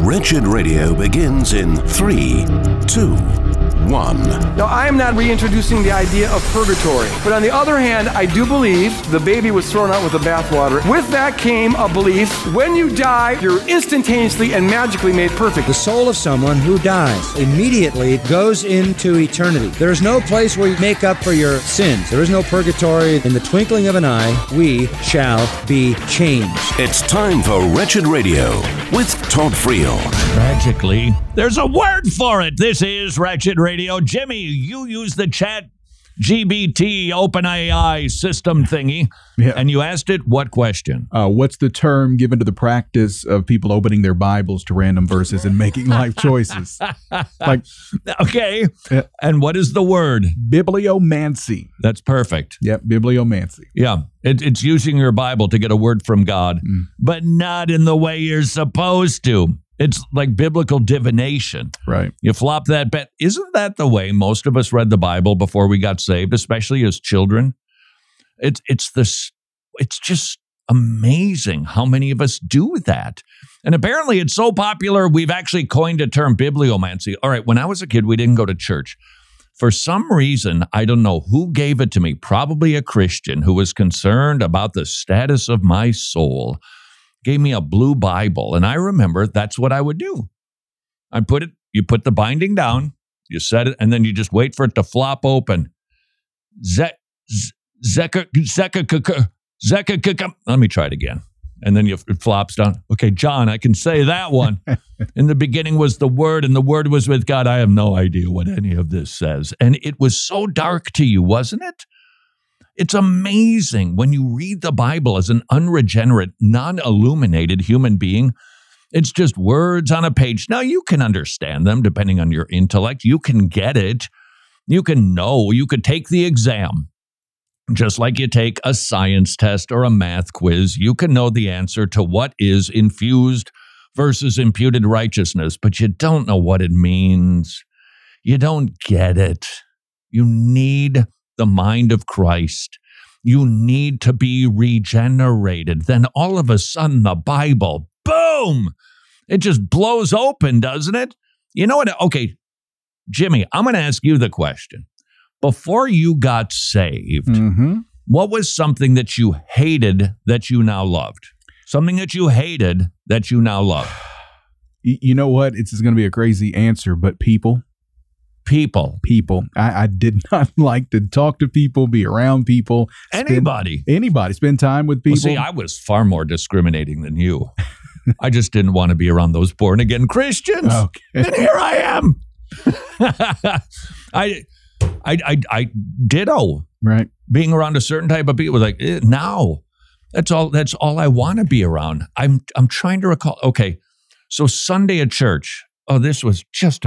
Wretched Radio begins in 3, 2, 1. Now, I am not reintroducing the idea of purgatory, but on the other hand, I do believe the baby was thrown out with the bathwater. With that came a belief, when you die, you're instantaneously and magically made perfect. The soul of someone who dies immediately goes into eternity. There is no place where you make up for your sins. There is no purgatory. In the twinkling of an eye, we shall be changed. It's time for Wretched Radio with Todd Friel. Tragically, there's a word for it. This is Wretched Radio. Jimmy, you use the chat GBT OpenAI system thingy, and you asked it what question? What's the term given to the practice of people opening their Bibles to random verses and making life choices? Okay, and what is the word? Bibliomancy. That's perfect. Yep, bibliomancy. Yeah, it's using your Bible to get a word from God, but not in the way you're supposed to. It's like biblical divination. Right. You flop that bet. Isn't that the way most of us read the Bible before we got saved, especially as children? It's just amazing how many of us do that. And apparently it's so popular, we've actually coined a term, bibliomancy. All right, when I was a kid, we didn't go to church. For some reason, I don't know who gave it to me, probably a Christian who was concerned about the status of my soul, gave me a blue Bible. And I remember that's what I would do. You put the binding down, you set it, and then you just wait for it to flop open. Let me try it again. And then it flops down. Okay, John, I can say that one. In the beginning was the Word, and the Word was with God. I have no idea what any of this says. And it was so dark to you, wasn't it? It's amazing when you read the Bible as an unregenerate, non-illuminated human being. It's just words on a page. Now, you can understand them depending on your intellect. You can get it. You can know. You could take the exam. Just like you take a science test or a math quiz, you can know the answer to what is infused versus imputed righteousness, but you don't know what it means. You don't get it. You need the mind of Christ. You need to be regenerated. Then all of a sudden, the Bible, boom, it just blows open, doesn't it? You know what? Okay, Jimmy, I'm going to ask you the question. Before you got saved, what was something that you hated that you now loved? Something that you hated that you now love? You know what? It's going to be a crazy answer, but people. People. I did not like to talk to people, be around people. Anybody. Spend time with people. Well, see, I was far more discriminating than you. I just didn't want to be around those born-again Christians. Okay. And here I am. I ditto. Right. Being around a certain type of people, like, now. That's all I want to be around. I'm trying to recall. Okay, so Sunday at church. Oh, this was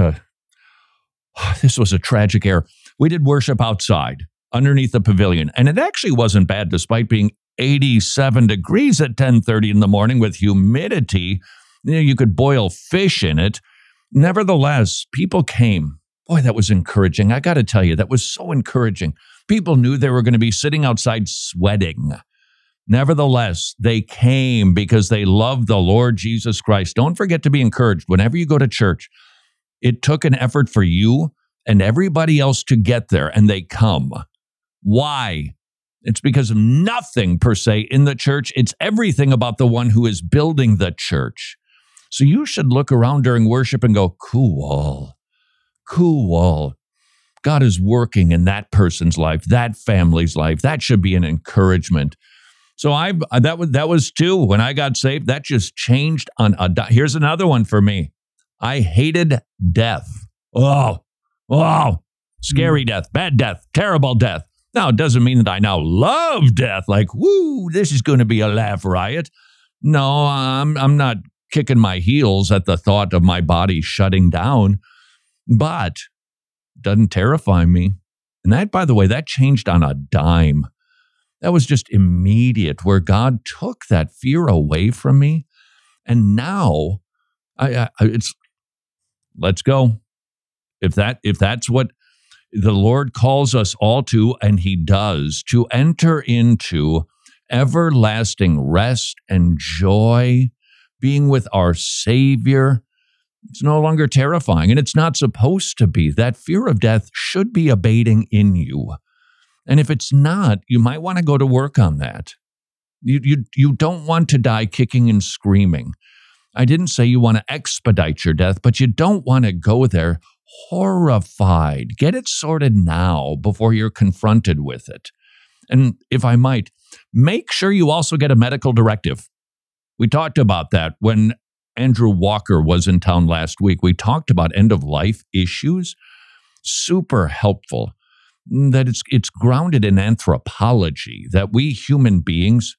a tragic error. We did worship outside, underneath the pavilion, and it actually wasn't bad, despite being 87 degrees at 10:30 in the morning with humidity. You could boil fish in it. Nevertheless, people came. Boy, that was encouraging. I got to tell you, that was so encouraging. People knew they were going to be sitting outside sweating. Nevertheless, they came because they loved the Lord Jesus Christ. Don't forget to be encouraged whenever you go to church. It took an effort for you and everybody else to get there, and they come. Why? It's because of nothing per se in the church. It's everything about the one who is building the church. So you should look around during worship and go, cool. God is working in that person's life, that family's life. That should be an encouragement. So that was two. When I got saved, that just changed on here's another one for me. I hated death. Oh, scary death, bad death, terrible death. Now, it doesn't mean that I now love death. Like, woo, this is going to be a laugh riot. No, I'm not kicking my heels at the thought of my body shutting down, but it doesn't terrify me. And that, by the way, that changed on a dime. That was just immediate, where God took that fear away from me. And now it's, let's go. If that's what the Lord calls us all to, and he does, to enter into everlasting rest and joy, being with our Savior, It's no longer terrifying, and it's not supposed to be. That fear of death should be abating in you. And if it's not, you might want to go to work on that. You don't want to die kicking and screaming. I didn't say you want to expedite your death, but you don't want to go there horrified. Get it sorted now before you're confronted with it. And if I might, make sure you also get a medical directive. We talked about that when Andrew Walker was in town last week. We talked about end-of-life issues. Super helpful. That it's grounded in anthropology, that we human beings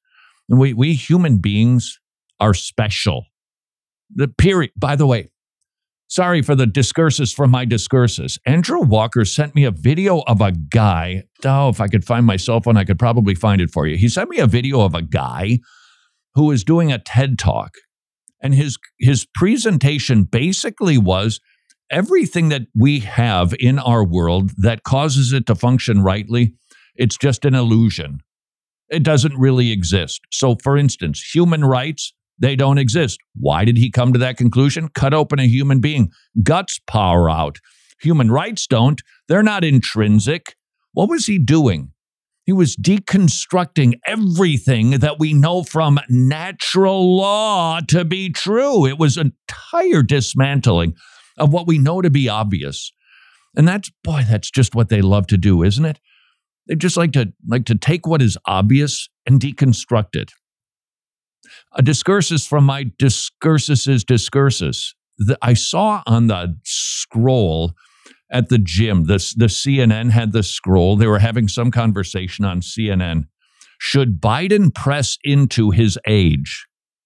are special. The period, by the way, sorry for the discursus from my discursus. Andrew Walker sent me a video of a guy. Oh, if I could find my cell phone, I could probably find it for you. He sent me a video of a guy who was doing a TED Talk. And his presentation basically was everything that we have in our world that causes it to function rightly, it's just an illusion. It doesn't really exist. So, for instance, human rights, they don't exist. Why did he come to that conclusion? Cut open a human being. Guts power out. Human rights don't. They're not intrinsic. What was he doing? He was deconstructing everything that we know from natural law to be true. It was entire dismantling of what we know to be obvious. And that's just what they love to do, isn't it? They just like to take what is obvious and deconstruct it. A discursus from my discursus's discursus. I saw on the scroll at the gym, the CNN had the scroll. They were having some conversation on CNN. Should Biden press into his age?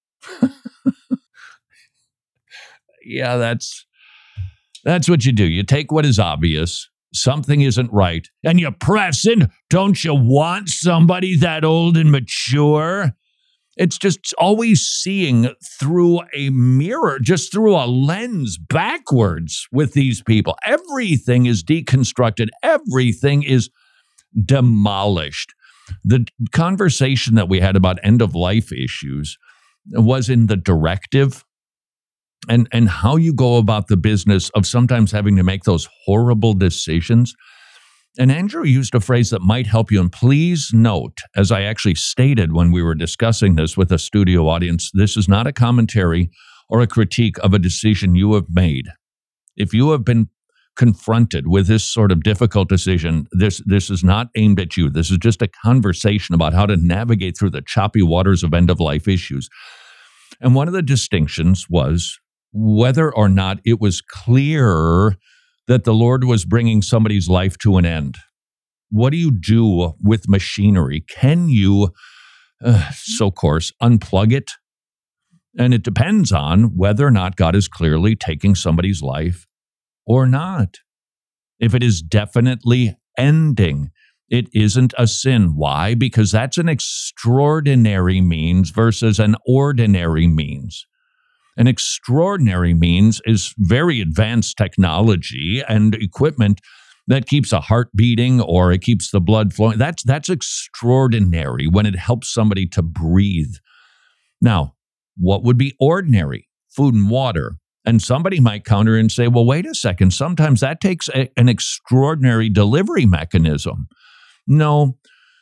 Yeah, that's what you do. You take what is obvious, something isn't right, and you press in. Don't you want somebody that old and mature? It's just always seeing through a mirror, just through a lens backwards with these people. Everything is deconstructed. Everything is demolished. The conversation that we had about end-of-life issues was in the directive and how you go about the business of sometimes having to make those horrible decisions. And Andrew used a phrase that might help you. And please note, as I actually stated when we were discussing this with a studio audience, this is not a commentary or a critique of a decision you have made. If you have been confronted with this sort of difficult decision, this is not aimed at you. This is just a conversation about how to navigate through the choppy waters of end-of-life issues. And one of the distinctions was whether or not it was clear that the Lord was bringing somebody's life to an end. What do you do with machinery? Can you, so coarse, unplug it? And it depends on whether or not God is clearly taking somebody's life or not. If it is definitely ending, it isn't a sin. Why? Because that's an extraordinary means versus an ordinary means. An extraordinary means is very advanced technology and equipment that keeps a heart beating or it keeps the blood flowing. That's extraordinary when it helps somebody to breathe. Now, what would be ordinary? Food and water. And somebody might counter and say, well, wait a second. Sometimes that takes an extraordinary delivery mechanism. No,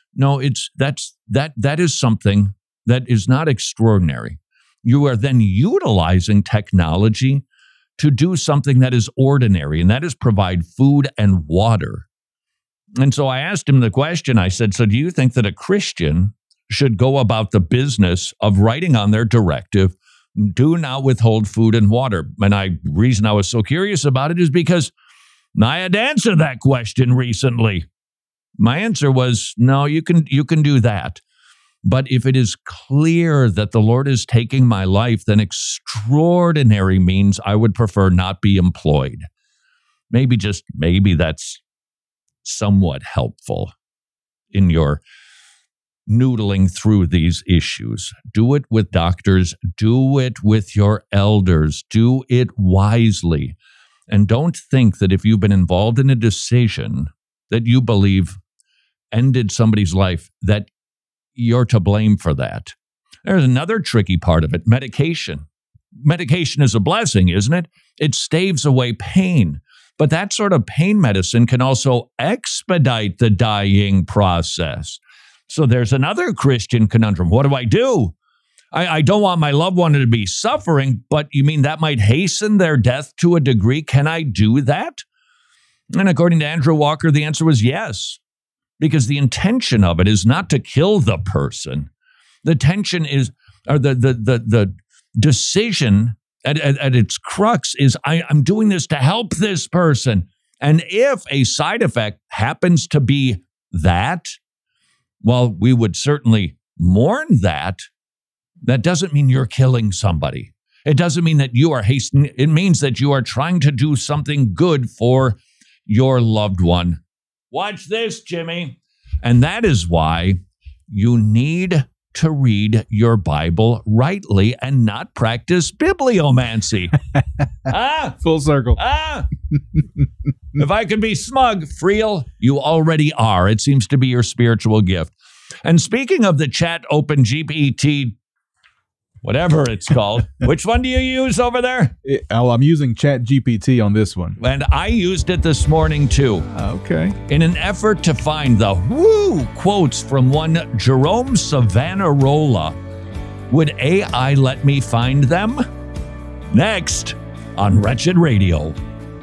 that is something that is not extraordinary. You are then utilizing technology to do something that is ordinary, and that is provide food and water. And so I asked him the question, I said, so do you think that a Christian should go about the business of writing on their directive, do not withhold food and water? And the reason I was so curious about it is because I had answered that question recently. My answer was, no, you can do that. But if it is clear that the Lord is taking my life, then extraordinary means I would prefer not be employed. Maybe that's somewhat helpful in your noodling through these issues. Do it with doctors. Do it with your elders. Do it wisely. And don't think that if you've been involved in a decision that you believe ended somebody's life, that you're to blame for that. There's another tricky part of it, medication. medication is a blessing, isn't it? It staves away pain. But that sort of pain medicine can also expedite the dying process. So there's another Christian conundrum. What do? I don't want my loved one to be suffering, but you mean that might hasten their death to a degree? Can I do that? And according to Andrew Walker, the answer was yes, because the intention of it is not to kill the person. The tension is, or the decision at its crux is, I'm doing this to help this person. And if a side effect happens to be that, well, we would certainly mourn that. That doesn't mean you're killing somebody. It doesn't mean that you are hastening. It means that you are trying to do something good for your loved one. Watch this, Jimmy. And that is why you need to read your Bible rightly and not practice bibliomancy. Full circle. If I could be smug, Friel, you already are. It seems to be your spiritual gift. And speaking of the chat open GPT, whatever it's called, which one do you use over there? I'm using Chat GPT on this one. And I used it this morning too. Okay. In an effort to find the woo quotes from one Jerome Savonarola. Would AI let me find them? Next on Wretched Radio.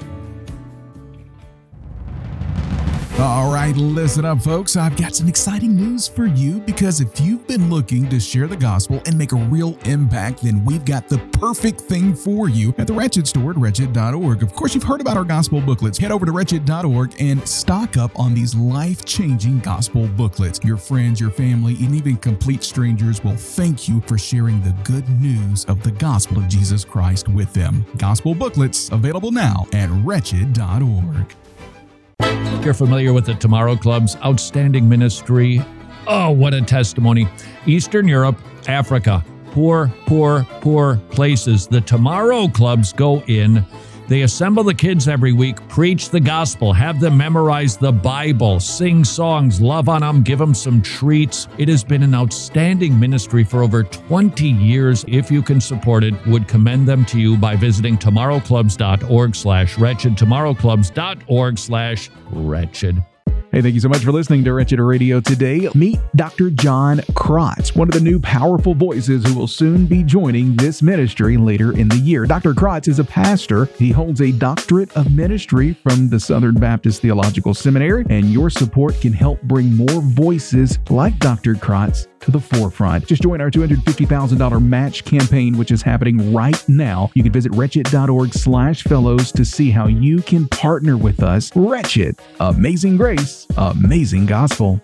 All right, listen up, folks. I've got some exciting news for you, because if you've been looking to share the gospel and make a real impact, then we've got the perfect thing for you at the Wretched store at wretched.org. Of course, you've heard about our gospel booklets. Head over to wretched.org and stock up on these life-changing gospel booklets. Your friends, your family, and even complete strangers will thank you for sharing the good news of the gospel of Jesus Christ with them. Gospel booklets available now at wretched.org. You're familiar with the Tomorrow Club's outstanding ministry. Oh, what a testimony. Eastern Europe, Africa, poor places. The Tomorrow Clubs go in. They assemble the kids every week, preach the gospel, have them memorize the Bible, sing songs, love on them, give them some treats. It has been an outstanding ministry for over 20 years. If you can support it, would commend them to you by visiting tomorrowclubs.org/wretched, tomorrowclubs.org/wretched. Hey, thank you so much for listening to Wretched Radio today. Meet Dr. John Krotz, one of the new powerful voices who will soon be joining this ministry later in the year. Dr. Krotz is a pastor. He holds a doctorate of ministry from the Southern Baptist Theological Seminary, and your support can help bring more voices like Dr. Krotz to the forefront. Just join our $250,000 match campaign, which is happening right now. You can visit wretched.org/fellows to see how you can partner with us. Wretched, amazing grace, amazing gospel.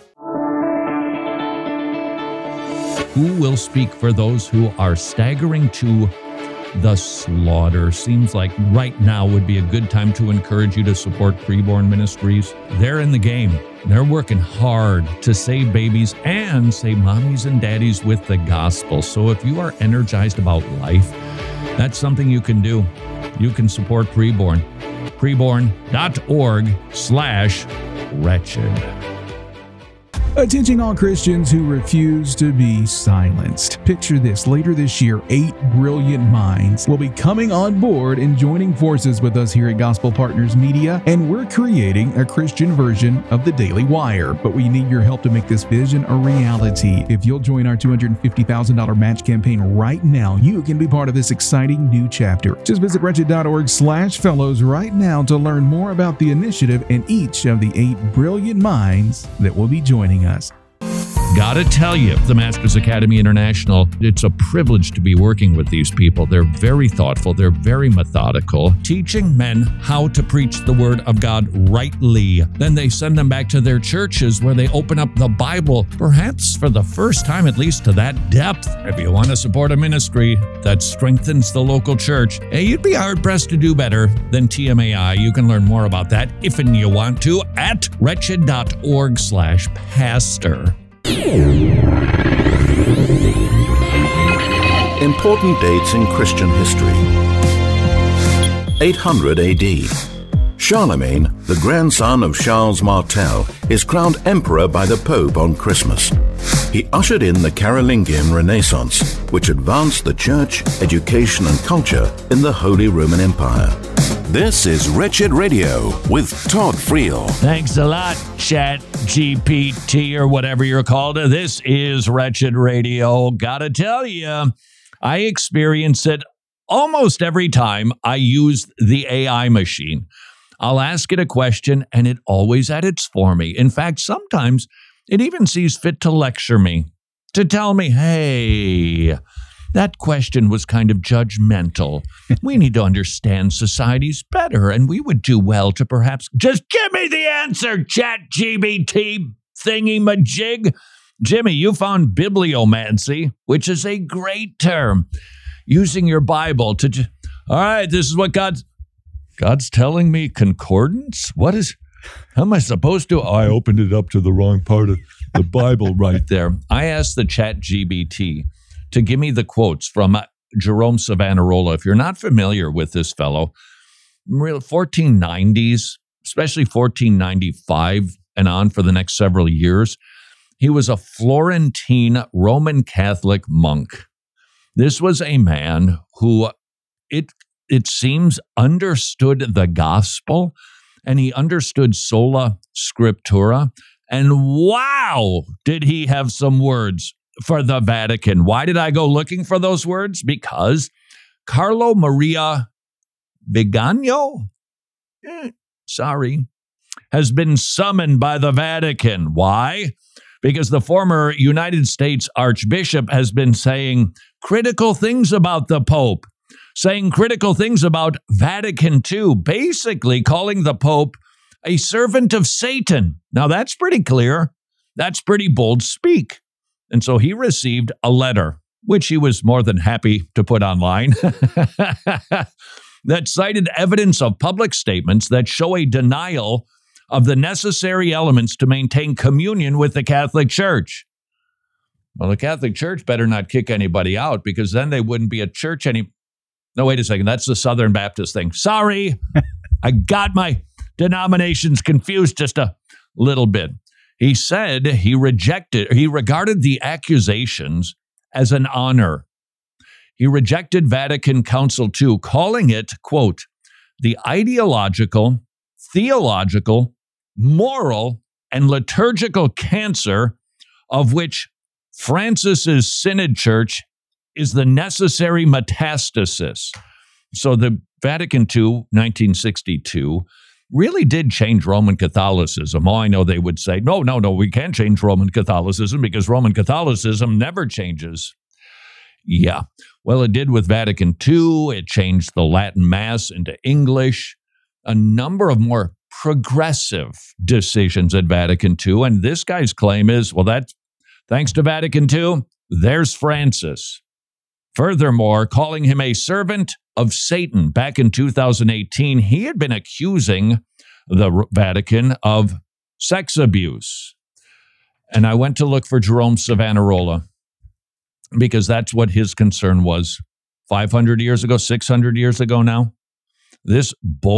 Who will speak for those who are staggering to the slaughter? Seems like right now would be a good time to encourage you to support Preborn Ministries. They're in the game. They're working hard to save babies and save mommies and daddies with the gospel. So if you are energized about life, that's something you can do. You can support Preborn. Preborn.org/wretched. Attention all Christians who refuse to be silenced. Picture this. Later this year, 8 brilliant minds will be coming on board and joining forces with us here at Gospel Partners Media, and we're creating a Christian version of the Daily Wire. But we need your help to make this vision a reality. If you'll join our $250,000 match campaign right now, you can be part of this exciting new chapter. Just visit wretched.org/fellows right now to learn more about the initiative and each of the 8 brilliant minds that will be joining us. Gotta tell you, the Masters Academy International, it's a privilege to be working with these people. They're very thoughtful. They're very methodical, teaching men how to preach the word of God rightly. Then they send them back to their churches where they open up the Bible, perhaps for the first time, at least to that depth. If you want to support a ministry that strengthens the local church, you'd be hard-pressed to do better than TMAI. You can learn more about that if and you want to at wretched.org/pastor. Important dates in Christian history. 800 AD. Charlemagne, the grandson of Charles Martel, is crowned emperor by the Pope on Christmas. He ushered in the Carolingian Renaissance, which advanced the church, education, and culture in the Holy Roman Empire. This is Wretched Radio with Todd Friel. Thanks a lot, Chat GPT or whatever you're called. This is Wretched Radio. Gotta tell you, I experience it almost every time I use the AI machine. I'll ask it a question and it always edits for me. In fact, sometimes it even sees fit to lecture me, to tell me, hey, that question was kind of judgmental. We need to understand societies better, and we would do well to perhaps just give me the answer, ChatGPT thingy-majig. Jimmy, you found bibliomancy, which is a great term. Using your Bible to, all right, this is what God's telling me. Concordance? How am I supposed to? I opened it up to the wrong part of the Bible right there. I asked the ChatGPT to give me the quotes from Jerome Savonarola. If you're not familiar with this fellow, 1490s, especially 1495 and on for the next several years, he was a Florentine Roman Catholic monk. This was a man who, it seems, understood the gospel, and he understood sola scriptura. And wow, did he have some words for the Vatican. Why did I go looking for those words? Because Carlo Maria Vigano, has been summoned by the Vatican. Why? Because the former United States Archbishop has been saying critical things about the Pope, saying critical things about Vatican II, basically calling the Pope a servant of Satan. Now, that's pretty clear. That's pretty bold speak. And so he received a letter, which he was more than happy to put online, that cited evidence of public statements that show a denial of the necessary elements to maintain communion with the Catholic Church. Well, the Catholic Church better not kick anybody out, because then they wouldn't be a church any. No, wait a second. That's the Southern Baptist thing. Sorry. I got my denominations confused just a little bit. He said he regarded the accusations as an honor. He rejected Vatican Council II, calling it, quote, the ideological, theological, moral, and liturgical cancer of which Francis's Synod Church is the necessary metastasis. So the Vatican II, 1962, really did change Roman Catholicism. Oh, I know they would say, no, we can't change Roman Catholicism because Roman Catholicism never changes. Yeah, well, it did with Vatican II. It changed the Latin Mass into English, a number of more progressive decisions at Vatican II. And this guy's claim is, well, that's thanks to Vatican II, there's Francis. Furthermore, calling him a servant of Satan back in 2018, he had been accusing the Vatican of sex abuse. And I went to look for Jerome Savonarola because that's what his concern was 500 years ago, 600 years ago now. This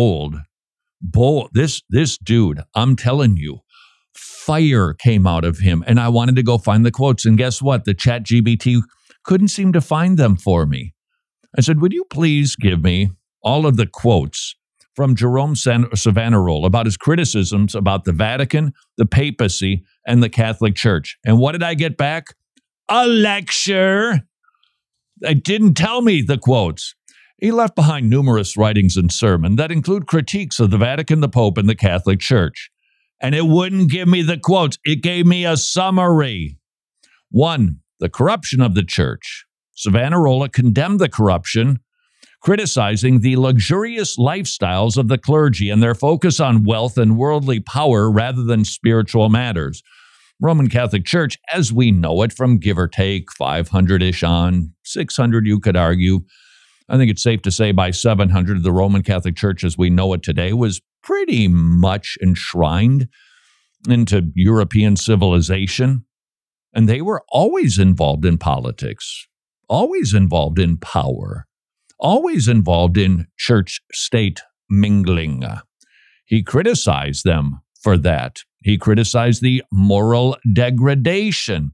this dude, I'm telling you, fire came out of him. And I wanted to go find the quotes. And guess what? The ChatGPT couldn't seem to find them for me. I said, would you please give me all of the quotes from Jerome Savonarola about his criticisms about the Vatican, the papacy, and the Catholic Church? And what did I get back? A lecture. It didn't tell me the quotes. He left behind numerous writings and sermons that include critiques of the Vatican, the Pope, and the Catholic Church. And it wouldn't give me the quotes. It gave me a summary. 1, the corruption of the church. Savonarola condemned the corruption, criticizing the luxurious lifestyles of the clergy and their focus on wealth and worldly power rather than spiritual matters. Roman Catholic Church, as we know it, from give or take 500-ish on, 600 you could argue. I think it's safe to say by 700, the Roman Catholic Church as we know it today was pretty much enshrined into European civilization. And they were always involved in politics, always involved in power, always involved in church-state mingling. He criticized them for that. He criticized the moral degradation.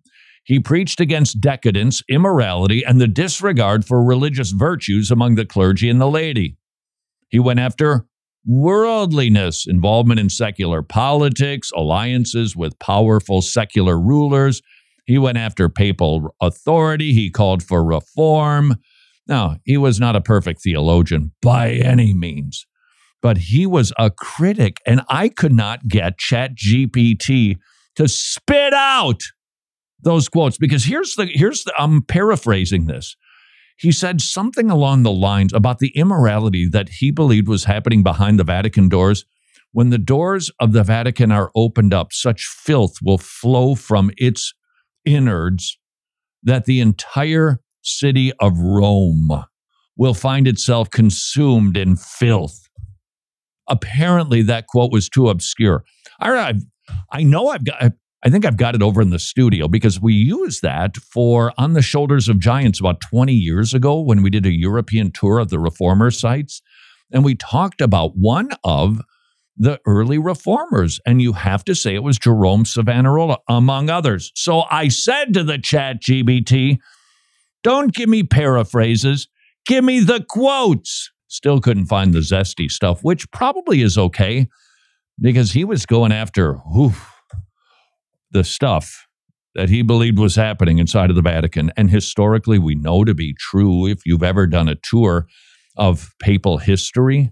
He preached against decadence, immorality, and the disregard for religious virtues among the clergy and the laity. He went after worldliness, involvement in secular politics, alliances with powerful secular rulers. He went after papal authority. He called for reform. Now, he was not a perfect theologian by any means, but he was a critic, and I could not get ChatGPT to spit out those quotes, because I'm paraphrasing this. He said something along the lines about the immorality that he believed was happening behind the Vatican doors. When the doors of the Vatican are opened up, such filth will flow from its innards that the entire city of Rome will find itself consumed in filth. Apparently, that quote was too obscure. I think I've got it over in the studio, because we used that for On the Shoulders of Giants about 20 years ago when we did a European tour of the Reformer sites. And we talked about one of the early reformers. And you have to say it was Jerome Savonarola, among others. So I said to the ChatGPT, don't give me paraphrases, give me the quotes. Still couldn't find the zesty stuff, which probably is okay, because he was going after the stuff that he believed was happening inside of the Vatican. And historically, we know to be true. If you've ever done a tour of papal history,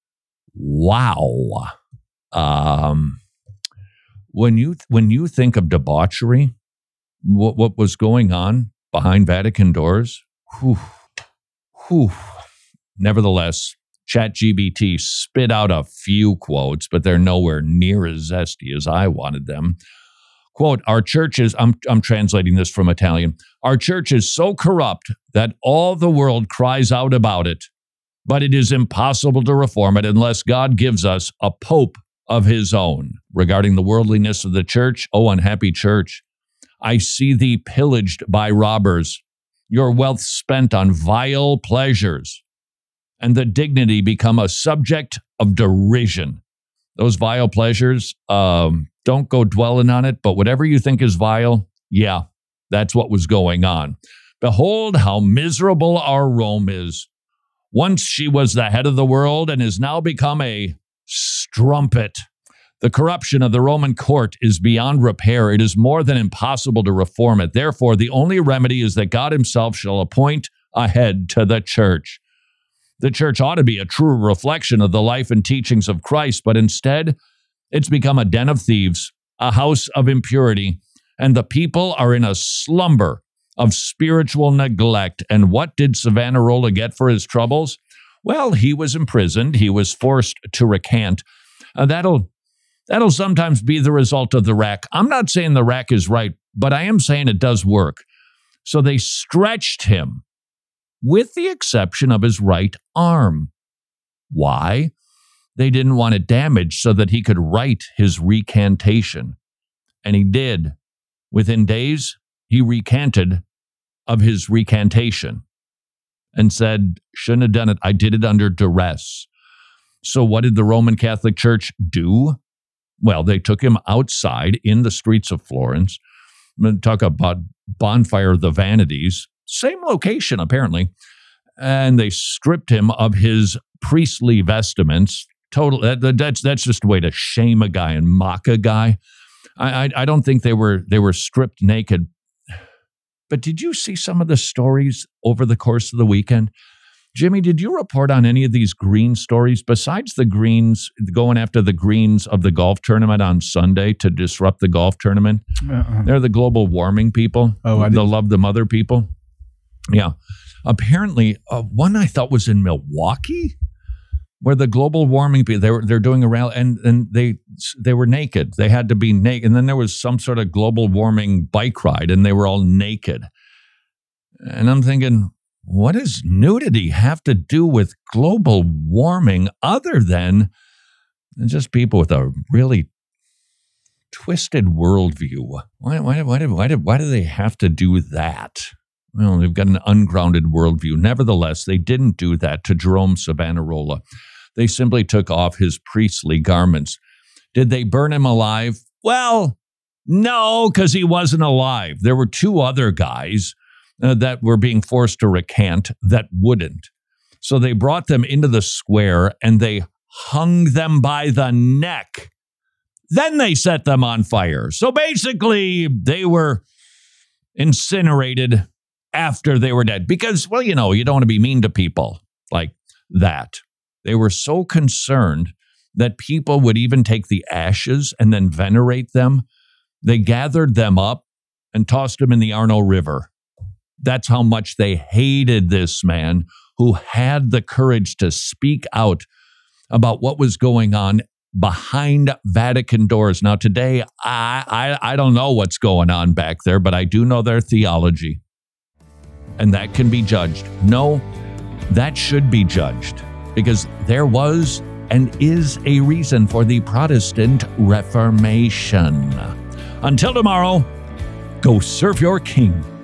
wow. When you think of debauchery, what was going on behind Vatican doors, Nevertheless, ChatGPT spit out a few quotes, but they're nowhere near as zesty as I wanted them. Quote, our church is, I'm translating this from Italian, our church is so corrupt that all the world cries out about it, but it is impossible to reform it unless God gives us a pope of his own. Regarding the worldliness of the church, oh, unhappy church, I see thee pillaged by robbers, your wealth spent on vile pleasures, and the dignity become a subject of derision. Those vile pleasures, don't go dwelling on it, but whatever you think is vile, yeah, that's what was going on. Behold how miserable our Rome is. Once she was the head of the world and is now become a strumpet. The corruption of the Roman court is beyond repair. It is more than impossible to reform it. Therefore, the only remedy is that God himself shall appoint a head to the church. The church ought to be a true reflection of the life and teachings of Christ, but instead, it's become a den of thieves, a house of impurity, and the people are in a slumber of spiritual neglect. And what did Savonarola get for his troubles? Well, he was imprisoned. He was forced to recant. That'll sometimes be the result of the rack. I'm not saying the rack is right, but I am saying it does work. So they stretched him, with the exception of his right arm. Why? They didn't want it damaged so that he could write his recantation. And he did. Within days, he recanted of his recantation and said, shouldn't have done it. I did it under duress. So what did the Roman Catholic Church do? Well, they took him outside in the streets of Florence. Talk about Bonfire of the Vanities. Same location, apparently. And they stripped him of his priestly vestments. That's just a way to shame a guy and mock a guy. I don't think they were stripped naked. But did you see some of the stories over the course of the weekend? Jimmy, did you report on any of these green stories besides the Greens going after the Greens of the golf tournament on Sunday to disrupt the golf tournament? They're the global warming people. Oh, the Love the Mother people. Yeah. Apparently, one I thought was in Milwaukee, where the global warming people, they're doing a rally, and they were naked. They had to be naked. And then there was some sort of global warming bike ride, and they were all naked. And I'm thinking, what does nudity have to do with global warming other than just people with a really twisted worldview? Why do they have to do that? Well, they've got an ungrounded worldview. Nevertheless, they didn't do that to Jerome Savonarola. They simply took off his priestly garments. Did they burn him alive? Well, No, because he wasn't alive. There were two other guys that were being forced to recant that wouldn't. So they brought them into the square and they hung them by the neck. Then they set them on fire. So basically, they were incinerated after they were dead. Because, well, you don't want to be mean to people like that. They were so concerned that people would even take the ashes and then venerate them. They gathered them up and tossed them in the Arno River. That's how much they hated this man who had the courage to speak out about what was going on behind Vatican doors. Now, today, I don't know what's going on back there, but I do know their theology. And that can be judged. No, that should be judged because there was and is a reason for the Protestant Reformation. Until tomorrow, go serve your king.